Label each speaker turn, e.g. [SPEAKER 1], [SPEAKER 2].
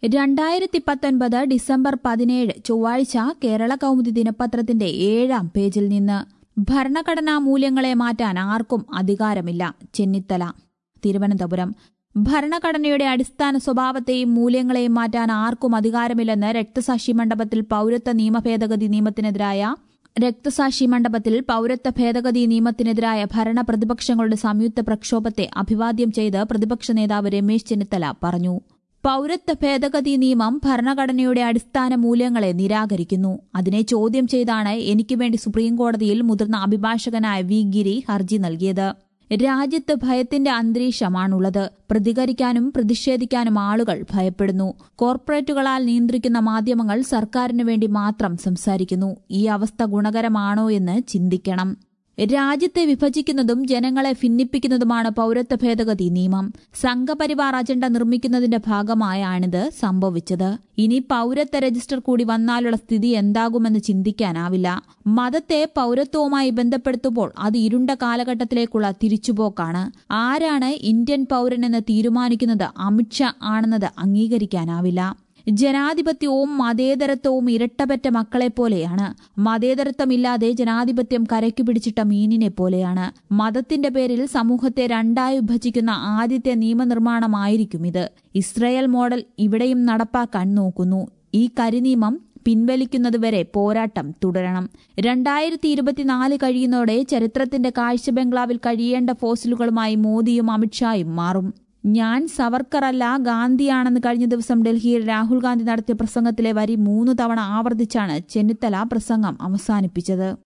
[SPEAKER 1] 2019 December 17 ചൊവ്വാഴ്ച കേരള കൗമുദി ദിനപത്രത്തിന്റെ 7-ാം പേജിൽ നിന്ന് ഭരണഘടനാ മൂല്യങ്ങളെ മാറ്റാൻ ആർക്കും അധികാരമില്ല. ചെന്നിത്തല. തിരുവനന്തപുരം. ഭരണഘടനയുടെ അടിസ്ഥാന സ്വഭാവത്തെയും മൂല്യങ്ങളെയും മാറ്റാൻ ആർക്കും അധികാരമില്ലെന്ന് രക്തസാക്ഷി മണ്ഡപത്തിൽ പൌരത്വ ഭേദഗതി നിയമത്തിനെതിരായ ഭരണ പ്രതിപക്ഷങ്ങളുടെ സംയുക്ത പ്രക്ഷോഭത്തെ അഭിവാദ്യം ചെയ്ത് പ്രതിപക്ഷ നേതാവ് രമേശ് ചെന്നിത്തല പറഞ്ഞു. പൌരത്വ ഭേദഗതി നിയമം ഭരണഘടനയുടെ അടിസ്ഥാന മൂല്യങ്ങളെ നിരാകരിക്കുന്നു. അതിനെ ചോദ്യം ചെയ്താണ് എനിക്കുവേണ്ടി സുപ്രീംകോടതിയിൽ മുതിർന്ന അഭിഭാഷകനായ വി ഗിരി ഹർജി നൽകിയത്. രാജ്യത്ത് ഭയത്തിന്റെ അന്തരീക്ഷമാണുള്ളത്. പ്രതികരിക്കാനും പ്രതിഷേധിക്കാനും ആളുകൾ ഭയപ്പെടുന്നു. കോർപ്പറേറ്റുകളാൽ നിയന്ത്രിക്കുന്ന മാധ്യമങ്ങൾ സർക്കാരിനു വേണ്ടി മാത്രം സംസാരിക്കുന്നു. ഈ അവസ്ഥ ഗുണകരമാണോ എന്ന് ചിന്തിക്കണം. രാജ്യത്തെ വിഭജിക്കുന്നതും ജനങ്ങളെ ഭിന്നിപ്പിക്കുന്നതുമാണ് പൌരത്വ ഭേദഗതി നിയമം. സംഘപരിവാർ അജണ്ട നിർമ്മിക്കുന്നതിന്റെ ഭാഗമായാണിത് സംഭവിച്ചത്. ഇനി പൌരത്വ രജിസ്റ്റർ കൂടി വന്നാലുള്ള സ്ഥിതി എന്താകുമെന്ന് ചിന്തിക്കാനാവില്ല. മതത്തെ പൌരത്വവുമായി ബന്ധപ്പെടുത്തുമ്പോൾ അത് ഇരുണ്ട കാലഘട്ടത്തിലേക്കുള്ള തിരിച്ചുപോക്കാണ്. ആരാണ് ഇന്ത്യൻ പൌരനെന്ന് തീരുമാനിക്കുന്നത് അമിത്ഷാ ആണെന്നത് അംഗീകരിക്കാനാവില്ല. ജനാധിപത്യവും മതേതരത്വവും ഇരട്ടപെറ്റ മക്കളെപ്പോലെയാണ്. മതേതരത്വമില്ലാതെ ജനാധിപത്യം കരയ്ക്കു പിടിച്ചിട്ട മീനിനെ പോലെയാണ്. മതത്തിന്റെ പേരിൽ സമൂഹത്തെ രണ്ടായി വിഭജിക്കുന്ന ആദ്യത്തെ നിയമനിർമ്മാണമായിരിക്കും ഇത്. ഇസ്രയേൽ മോഡൽ ഇവിടെയും നടപ്പാക്കാൻ നോക്കുന്നു. ഈ കരിനിയമം പിൻവലിക്കുന്നതുവരെ പോരാട്ടം തുടരണം. 2024 കഴിയുന്നതോടെ ചരിത്രത്തിന്റെ കാഴ്ച ബംഗ്ലാവിൽ കഴിയേണ്ട ഫോസിലുകളുമായി മോദിയും അമിത്ഷായും മാറും. ഞാൻ സവർക്കറല്ല ഗാന്ധിയാണെന്ന് കഴിഞ്ഞ ദിവസം ഡൽഹിയിൽ രാഹുൽ ഗാന്ധി നടത്തിയ പ്രസംഗത്തിലെ വരി 3 തവണ ആവർത്തിച്ചാണ് ചെന്നിത്തല പ്രസംഗം അവസാനിപ്പിച്ചത്.